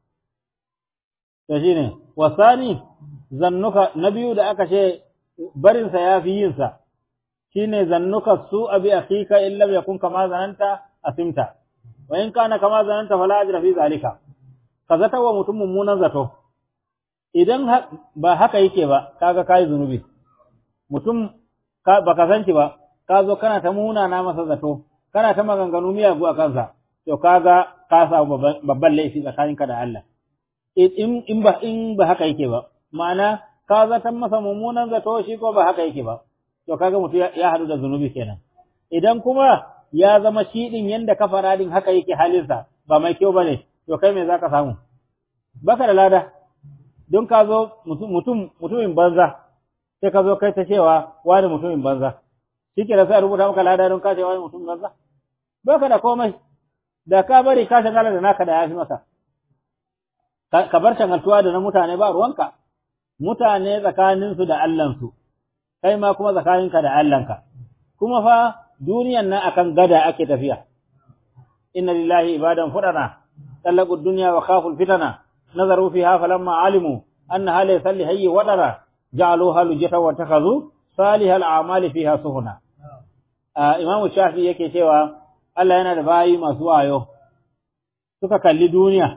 To shine wasani zannuka na biyu da aka ce barinsa ya fi yinsa, shine zannuka su abi akhika illa yakun kama zananta asimta. wa in kana kama zananta fala ajra fi zalika, ka zata wa mutum mummunan zato, idan ba haka yake ba kaga kai zunubi, mutum ka baka sanci ba ka zo kana ta muna na masa zato, kana ta maganganu miyagu a kansa, to kaga ka samu babban laifi tsakaninka da Allah. In in ba in ba haka yake ba, ma'ana ka zatan masa mummunan zato shi ko ba haka yake ba, to kaga mutum ya hadu da zunubi kenan. Idan kuma ya zama shi din yanda ka fara din haka yake halinsa ba mai kyau bane, to kai me zaka samu? Baka da lada. Don ka zo mutum mutumin banza, sai ka zo kai ta cewa wani mutumin banza, shi ke da sai rubuta maka lada don ka ce wani mutumin banza? Baka da komai, da ka bari ka shagala da naka da yafi maka. Ka bar shagaltuwa da na mutane ba ruwanka, mutane tsakaninsu da Allahnsu, kai ma kuma tsakaninka da Allahnka. Kuma fa duniyan nan akan gada ake tafiya. Inna lillahi ibadan fudana, tallaqu dunya wa khafu fitana, nazaru fiha falamma alimu annaha laysa li hayyi wadara, ja'aluha lujata wa takhazu salihal a'mali fiha suhuna. Imam Shafi yake cewa Allah yana da bayi masu wayo, suka kalli duniya,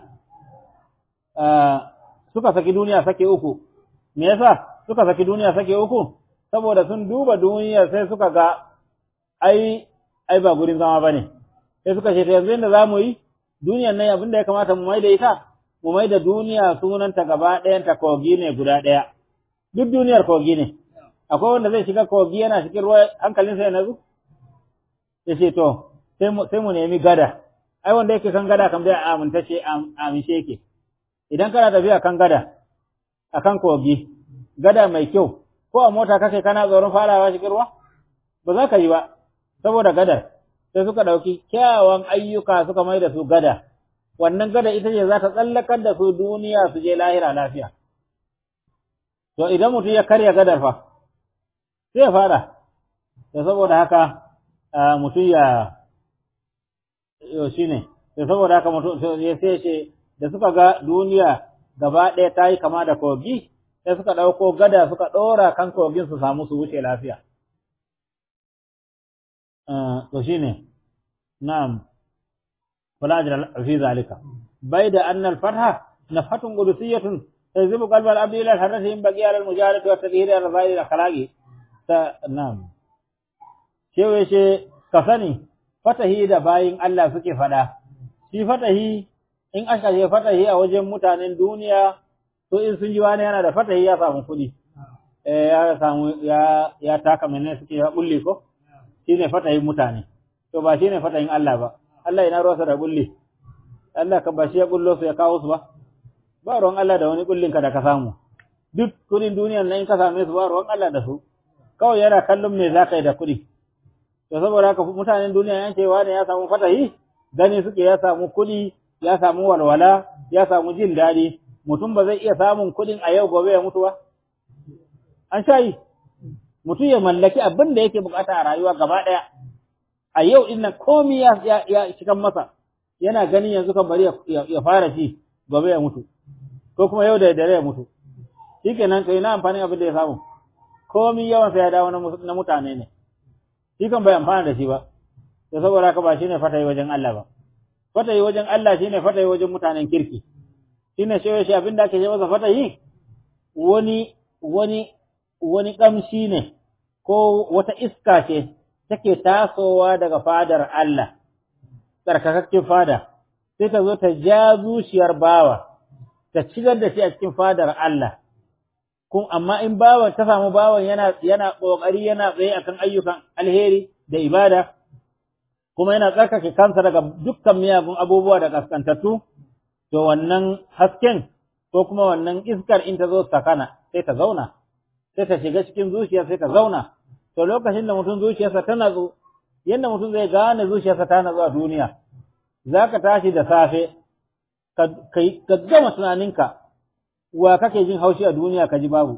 suka saki duniya sake uku. Me yasa suka saki duniya sake uku? Saboda sun duba duniya sai suka ga ai ai ba gurin zama bane, sai suka ce yanzu inda zamu yi duniyan nan abinda ya kamata mu mai da ita, mu mai da duniya sunanta gaba ɗayan ta kogi ne guda ɗaya, duk duniyar kogi ne. Akwai wanda zai shiga kogi yana cikin ruwa hankalinsa ya nazu? Ya ce to sai mu sai mu nemi gada, ai wanda yake kan gada kan bai amintacce amince yake. Idan kana tafiya kan gada akan kogi, gada mai kyau, ko a mota kake kana tsoron farawa cikin ruwa ba za ka yi ba, saboda gadar. Sai suka ɗauki kyawawan ayyuka suka mai da su gada, wannan gada ita ce za ta tsallakar da su duniya su je lahira lafiya. To idan mutum ya karya gadar fa sai ya fara, da saboda haka mutum ya shi ne, da saboda haka mutum ya sai ce da suka ga duniya gaba ɗaya ta yi kama da kogi, sai suka ɗauko gada suka ɗora kan kogin su samu su wuce lafiya. To shi ne, na'am, wala ajra fi zalika. Bai da annal fatha nafatun qudusiyatun tazibu qalbal abdi ila al-harrati in baqiya al-mujarati wa tadhhir al-razail al-khalaqi. Ta na'am. Cewa ce ka sani fatahi da bayin Allah suke fada. Shi fatahi in aka je fatahi a wajen mutanen duniya, to in sun ji wani yana da fatahi ya samu kuɗi, eh ya samu ya ya taka menene suke ya bulli ko, shine fatahin mutane. To ba shine fatahin Allah ba. Allah ina ruwa da bulli. Allah ka ba shi ya bullo su ya kawo su ba. Ba ruwan Allah da wani bullin ka da ka samu. Duk kuɗin duniyan nan in ka same su ba ruwan Allah da su. Kawai yana kallon me zaka yi da kuɗi. To saboda haka mutanen duniya yan cewa ne ya samu fatahi, gani suke ya samu kuɗi, ya samu walwala, ya samu jin daɗi. Mutum ba zai iya samun kuɗin a yau gobe ya mutu ba? An sha yi. Mutum ya mallaki abin da yake bukata a rayuwa gaba ɗaya. A yau inna komi ya ya cikan masa, yana ganin yanzu kan bari ya fara ci gobe ya mutu, ko kuma yau da dare ya mutu. Shikenan to ina amfani abin da ya samu. Komi yawan sa ya dawo na mutane ne. Shi kan bai amfana da shi ba. To saboda haka ba shine fatayi wajen Allah ba. Fatayi wajen Allah shine fatayi wajen mutanen kirki. shine shi shi abinda ake ce masa fatahi wani wani wani kamshi ne ko wata iska ce take tasowa daga fadar Allah tsarkakakken fada sai ta zo ta ja zuciyar bawa ta cigar da shi a cikin fadar Allah kun amma in bawan ta samu bawan yana yana kokari yana tsaye akan ayyukan alheri da ibada kuma yana tsarkake kansa daga dukkan miyagun abubuwa da kaskantattu to wannan hasken ko kuma wannan iskar in ta zo sakana sai ta zauna sai ta shiga cikin zuciya sai ta zauna to lokacin da mutum zuciyarsa ta natsu yanda mutum zai gane zuciyarsa ta natsu a duniya zaka tashi da safe ka ka gama tunaninka wa kake jin haushi a duniya ka ji babu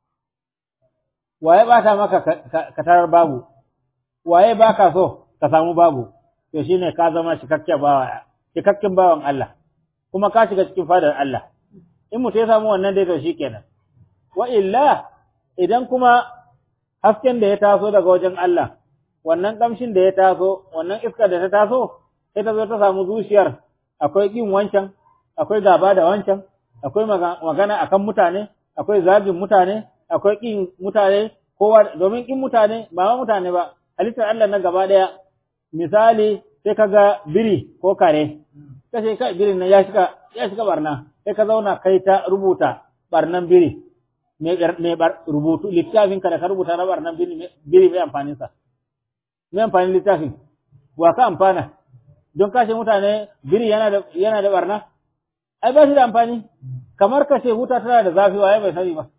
waye bata maka ka tarar babu waye baka so ka samu babu to shine ka zama cikakken bawa cikakken bawan Allah kuma ka shiga cikin fadar Allah in mutum ya samu wannan dai to shikenan wa illa idan kuma hasken da ya taso daga wajen Allah wannan kamshin da ya taso wannan iskar da ta taso sai ta zo ta samu zuciyar akwai kin wancan akwai gaba da wancan akwai magana akan mutane akwai zagin mutane akwai kin mutane kowa domin kin mutane ba ma mutane ba halittar Allah na gaba daya misali sai kaga biri ko kare kace kai birin nan ya shiga ya shiga barna sai ka zauna kai ta rubuta barnan biri me me bar rubutu littafin ka da ka rubuta na barnan biri biri mai amfanin sa me amfanin littafin wa ka amfana don kashe mutane biri yana da yana da barna ai ba shi da amfani kamar kashe wuta tana da zafi waye bai sani ba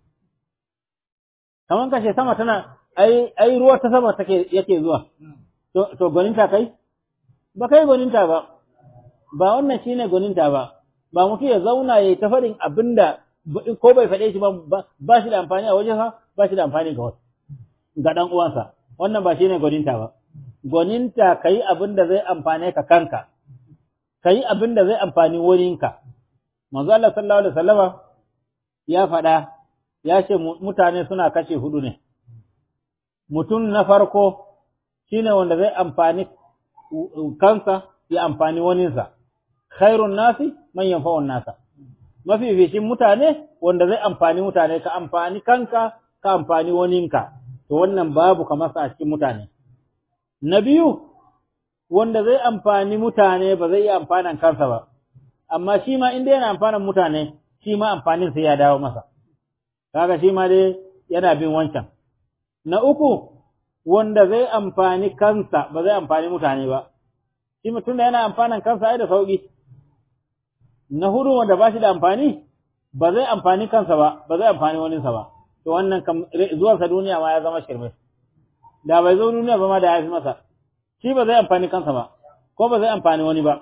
kamar kashe sama tana ai ai ruwa ta sama take yake zuwa to to goninta kai ba kai goninta ba ba wannan shine goninta ba ba mutum ya zauna yayi ta faɗin abinda ko bai faɗe shi ba ba shi da amfani a wajensa ba shi da amfani ga wasu ga dan uwansa wannan ba shine goninta ba goninta kai abinda zai amfane ka kanka kai abinda zai amfani wurinka manzo Allah sallallahu alaihi wasallama ya faɗa ya ce mutane suna kashe hudu ne mutum na farko shine wanda zai amfani kansa ya amfani waninsa khairun nasi man yanfa'un nasa mafificin mutane wanda zai amfani mutane ka amfani kanka ka amfani waninka to wannan babu kamar sa a cikin mutane na biyu wanda zai amfani mutane ba zai yi amfanan kansa ba amma shi ma inda yana amfanan mutane shi ma amfanin sai ya dawo masa kaga shi ma dai yana bin wancan na uku wanda zai amfani kansa ba zai amfani mutane ba shi mutum da yana amfanan kansa ai da sauki na hudu wanda ba shi da amfani ba zai amfani kansa ba ba zai amfani waninsa ba to wannan zuwansa duniya ma ya zama shirme da bai zo duniya ba ma da ya fi masa shi ba zai amfani kansa ba ko ba zai amfani wani ba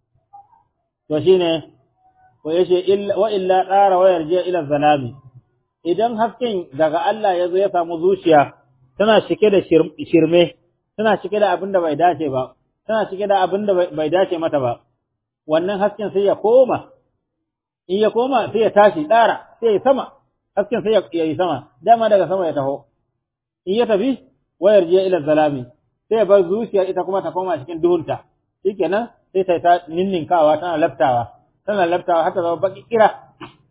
to shine ko yace wa illa dara wa yarji ila zalami idan hasken daga Allah ya zo ya samu zuciya tana cike da shirme tana cike da abin da bai dace ba tana cike da abin da bai dace mata ba wannan hasken sai ya koma in ya koma sai ya tashi dara sai ya sama hasken sai ya yi sama dama daga sama ya taho in ya tafi wayar je ila zalami sai ya bar zuciya ita kuma ta koma cikin duhunta shikenan sai ta ta ninninkawa tana laftawa tana laftawa hatta zama baki kira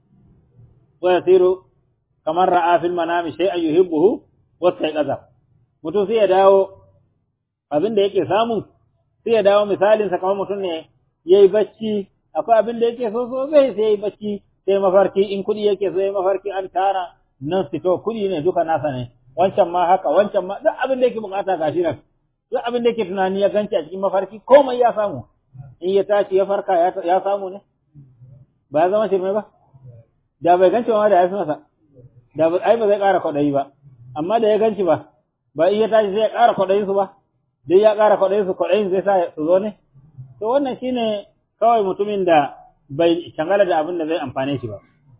wa yasiru kamar ra'a fil manami shay'an yuhibbuhu wa sayqaza mutum sai ya dawo abin da yake samu sai ya dawo misalin sa kamar mutum ne yayi bacci akwai abin da yake so so sai sai yayi bacci sai mafarki in kudi yake so yayi mafarki an tara nan fito kudi ne duka nasa ne wancan ma haka wancan ma duk abin da yake bukata gashi nan duk abin da yake tunani ya ganci a cikin mafarki komai ya samu in ya tashi ya farka ya samu ne ba ya zama shirme ba da bai ganci ma da ya fi masa da ai ba zai ƙara kwaɗayi ba amma da ya ganci ba ba in ya tashi zai ƙara kwaɗayin su ba dai ya ƙara kwaɗayin su kwaɗayin zai sa su zo ne to wannan shine kawai mutumin da bai shangala da abin da zai amfane shi ba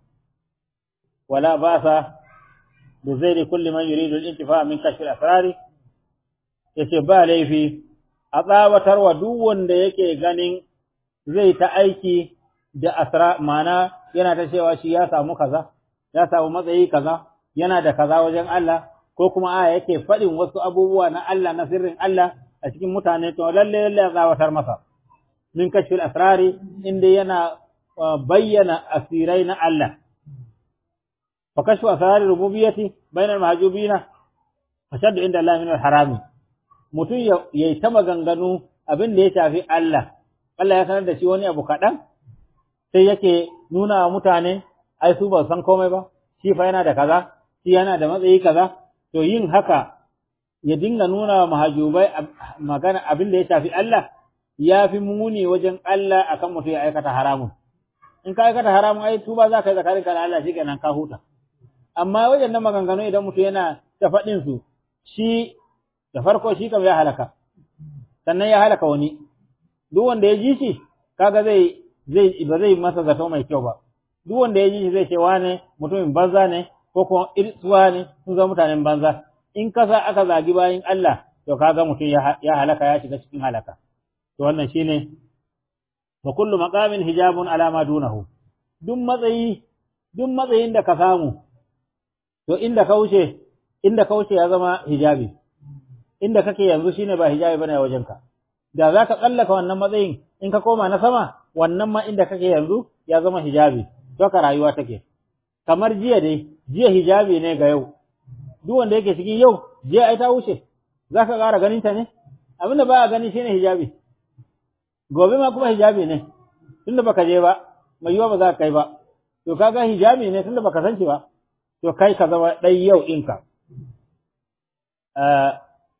wala ba sa da zai da kulli man yuridu al-intifa min kashf al-asrari yace ba laifi a tsawatarwa duk wanda yake ganin zai ta aiki da asra mana yana ta cewa shi ya samu kaza ya samu matsayi kaza yana da kaza wajen Allah ko kuma a yake faɗin wasu abubuwa na Allah na sirrin Allah a cikin mutane to lalle lalle ya tsawatar masa min kashfil asrari inda yana bayyana asirai na Allah fa kashfu asrar rububiyyati bainal mahjubina ashaddu inda Allah min al-harami mutum yayi ta maganganu abin da ya shafi Allah Allah ya sanar da shi wani abu kaɗan sai yake nuna wa mutane ai su ba san komai ba shi fa yana da kaza shi yana da matsayi kaza to yin haka ya dinga nuna wa mahajubai magana abin da ya shafi Allah ya fi muni wajen Allah akan mutum ya aikata haramun in ka aikata haramun ai tuba za ka yi zakarin ka da Allah shikenan ka huta amma wajen nan maganganu idan mutum yana ta faɗin su shi da farko shi kam ya halaka sannan ya halaka wani duk wanda ya ji shi kaga zai zai ba zai masa zato mai kyau ba duk wanda ya ji shi zai ce wane mutumin banza ne ko kuma irsuwa ne sun zama mutanen banza in kasa aka zagi bayin Allah to kaga mutum ya halaka ya shiga cikin halaka to wannan shine wa kullu maqamin hijabun ala ma dunahu duk matsayi duk matsayin da ka samu to inda ka wuce inda ka wuce ya zama hijabi inda kake yanzu shine ba hijabi bane a wajenka da zaka tsallaka wannan matsayin in ka koma na sama wannan ma inda kake yanzu ya zama hijabi to ka rayuwa take kamar jiya dai jiya hijabi ne ga yau duk wanda yake cikin yau jiya ai ta wuce zaka ƙara ganin ta ne abinda ba a gani shine hijabi gobe ma kuma hijabi ne tunda baka je ba mai yiwa ba za ka kai ba to kaga hijabi ne tunda baka san shi ba to kai ka zama dai yau ɗinka eh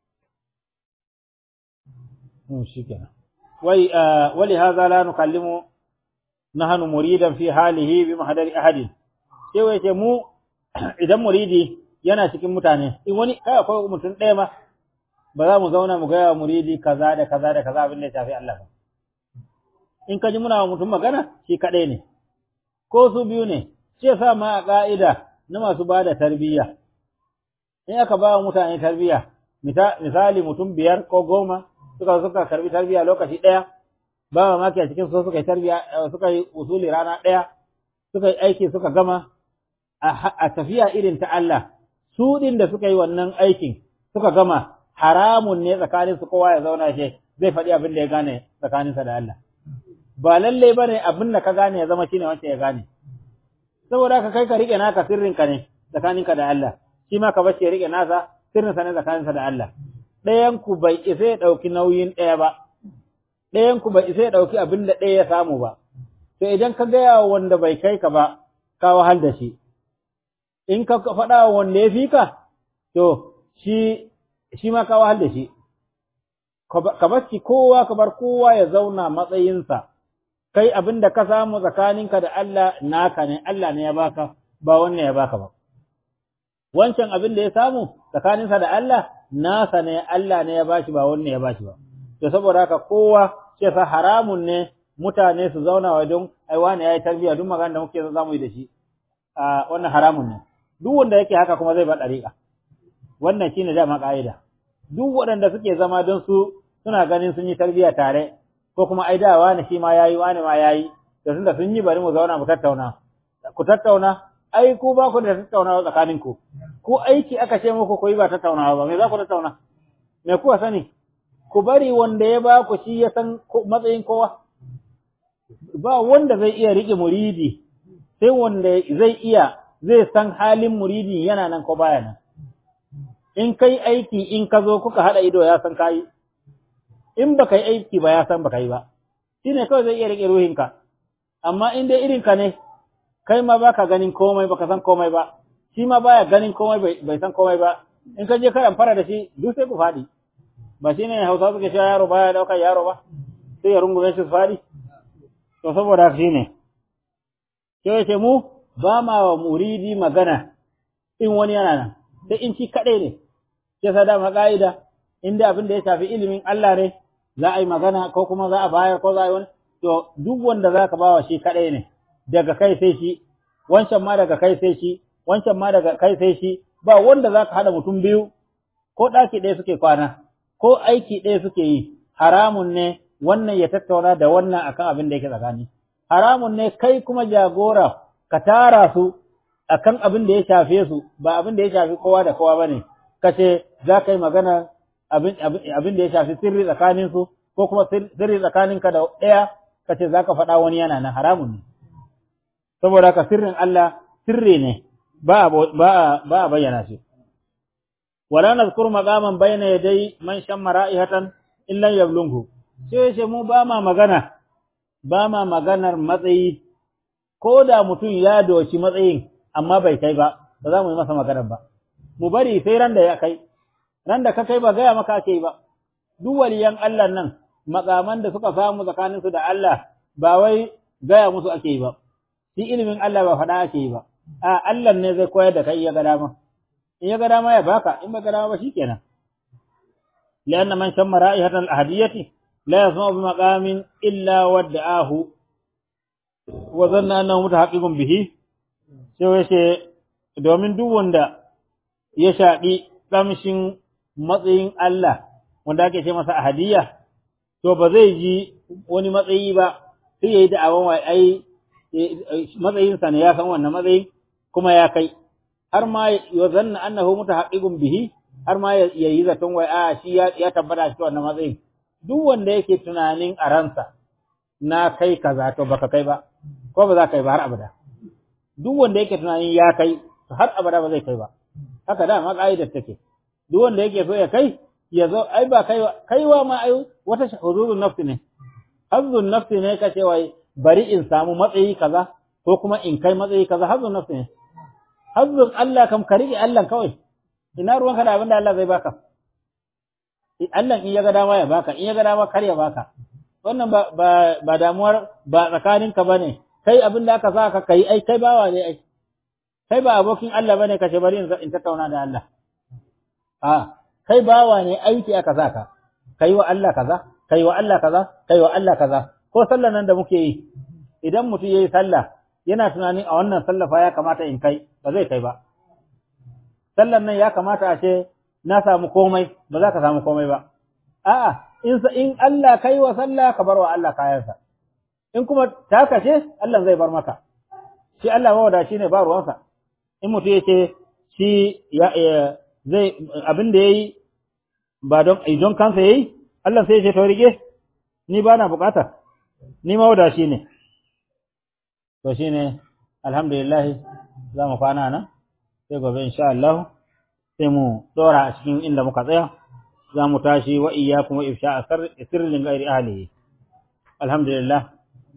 mun shikenan wai wali hadha la nukallimu nahnu muridan fi halihi bi mahdari ahadin sai wai ce mu idan muridi yana cikin mutane in wani kai akwai mutum ɗaya ma ba za mu zauna mu ga muridi kaza da kaza da kaza abin da ya shafi Allah ba in ka ji muna wa mutum magana shi kaɗai ne ko su biyu ne shi yasa ma a ƙa'ida na masu ba da tarbiyya in aka ba wa mutane tarbiyya misali mutum biyar ko goma suka suka karbi tarbiyya lokaci ɗaya ba mamaki a cikin su suka yi tarbiyya suka yi usuli rana ɗaya suka yi aiki suka gama a tafiya irin ta Allah su din da suka yi wannan aikin suka gama haramun ne tsakanin su kowa ya zauna shi zai faɗi abin da ya gane tsakaninsa da Allah ba lalle bane abin da ka gane ya zama shine wanda ya gane saboda ka kai ka rike naka sirrinka ne tsakaninka da Allah shi ma ka bace ya rike nasa sirrinsa ne tsakaninsa da Allah ɗayan ku bai isa ya ɗauki nauyin ɗaya ba ɗayan ku bai isa ya ɗauki abin da ɗaya ya samu ba to idan ka gaya wa wanda bai kai ka ba ka wahal da shi in ka faɗa wa wanda ya fi ka to shi shi ma ka wahal da shi ka bar kowa ka bar kowa ya zauna matsayinsa kai abin da ka samu tsakaninka da Allah naka ne Allah ne ya baka ba wannan ya baka ba wancan abin da ya samu tsakaninsa da Allah nasa ne Allah ne ya bashi ba wannan ya bashi ba to saboda haka kowa sai sa haramun ne mutane su zauna wa don ai wani yayi tarbiya duk magana da muke za mu yi da shi a wannan haramun ne duk wanda yake haka kuma zai ba dariƙa wannan shine dama ka'ida duk waɗanda suke zama don su suna ganin sun yi tarbiya tare ko kuma ai da wani shi ma yayi wani ma yayi to tunda sun yi bari mu zauna mu tattauna ku tattauna ai ku ba ku da tattaunawa tsakanin ku ko aiki aka ce muku ku yi ba tattaunawa ba me za ku tattauna me kuwa sani ku bari wanda ya ba ku shi ya san matsayin kowa ba wanda zai iya rike muridi sai wanda zai iya zai san halin muridi yana nan ko baya nan in kai aiki in ka zo kuka hada ido ya san kai in baka yi aiki ba ya san baka yi ba shine kawai zai iya rike ruhinka amma in dai irin ka ne kai ma baka ganin komai baka san komai ba shi ma baya ganin komai bai san komai ba in ka je kai amfara da shi duk sai ku fadi ba shine Hausa suke cewa yaro baya dauka yaro ba sai ya rungume shi fadi to saboda shine sai ce mu ba ma wa muridi magana in wani yana nan sai in ci kadai ne sai sa da ka'ida inda abin da ya shafi ilimin Allah ne za a yi magana ko kuma za a bayar ko za a yi wani to duk wanda za ka bawa shi kadai ne daga kai sai shi wancan ma daga kai sai shi wancan ma daga kai sai shi ba wanda za ka haɗa mutum biyu ko ɗaki ɗaya suke kwana ko aiki ɗaya suke yi haramun ne wannan ya tattauna da wannan akan abin da yake tsakani haramun ne kai kuma jagora ka tara su akan abin da ya shafe su ba abin da ya shafi kowa da kowa bane kace za ka yi magana abin abin da ya shafi sirri tsakanin su ko kuma sirri tsakaninka da ɗaya kace za ka faɗa wani yana nan haramun ne saboda ka sirrin Allah sirri ne ba ba ba bayyana shi wala nazkuru maqaman bayna yaday man shamma ra'ihatan illa yablunhu sai ce mu ba ma magana ba ma maganar matsayi ko da mutum ya doshi matsayin amma bai kai ba ba za mu yi masa maganar ba mu bari sai ran da ya kai ran da ka kai ba gaya maka ake ba duk waliyan Allah nan makaman da suka samu tsakanin su da Allah ba wai gaya musu ake yi ba shi ilimin Allah ba faɗa ake yi ba a Allah ne zai koyar da kai ya ga dama in ya ga dama ya baka in ba ga dama ba shikenan lianna man shamma ra'ihatan al-ahadiyati la yasma'u bi maqamin illa wadda'ahu wa zanna annahu mutahaqqiqun bihi sai wace domin duk wanda ya shaɗi kamshin matsayin Allah wanda ake ce masa ahadiyya to ba zai ji wani matsayi ba sai yayi da'awan wai ai matsayin sa ne ya san wannan matsayin kuma ya kai har ma ya zanna annahu mutahaqqiqun bihi har ma yayi zaton wai a shi ya tabbata shi wannan matsayin duk wanda yake tunanin a ransa na kai kaza to baka kai ba ko ba za ka kai ba har abada duk wanda yake tunanin ya kai to har abada ba zai kai ba haka da ma kaidar take duk wanda yake so ya kai ya zo ai ba kai kaiwa ma ai wata huzurun nafsi ne hazzun nafsi ne kace wai bari in samu matsayi kaza ko kuma in kai matsayi kaza hazzun nafsi ne hazzun Allah kam ka rike Allah kawai ina ruwanka da abin da Allah zai baka Allah in ya ga dama ya baka in ya ga dama kar ya baka wannan ba ba, ba damuwar ba tsakaninka bane kai abin da aka saka kai ai kai bawa ne ai kai ba abokin Allah bane kace bari in tattauna da Allah a kai bawa ne aiki aka saka kai wa Allah kaza kai wa Allah kaza kai wa Allah kaza ko sallar nan da muke yi idan mutum yayi sallah yana tunani a wannan sallah fa ya kamata in kai ba zai kai ba sallar nan ya kamata a ce na samu komai ba za ka samu komai ba a'a in in Allah kai wa sallah ka bar wa Allah kayansa in kuma ta kace Allah zai bar maka shi Allah wawada shine ba ruwansa in mutum yace shi ya zai abin da yayi ba don idan kansa yayi Allah sai ya ce to rige ni ba na bukata ni mawada shine to shine alhamdulillah za mu kwana nan sai gobe insha Allah sai mu dora a cikin inda muka tsaya za mu tashi wa iyyakum wa ifsha'a sirrin ghairi ahlihi alhamdulillah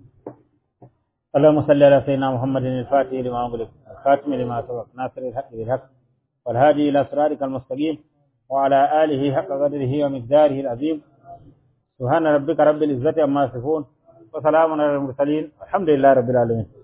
اللهم صل على سيدنا محمد الفاتح لما أغلق الخاتم لما سبق ناصر الحق بالحق والهادي إلى صراطك المستقيم وعلى آله حق قدره ومقداره العظيم سبحان ربك رب العزة عما يصفون وسلام على المرسلين والحمد لله رب العالمين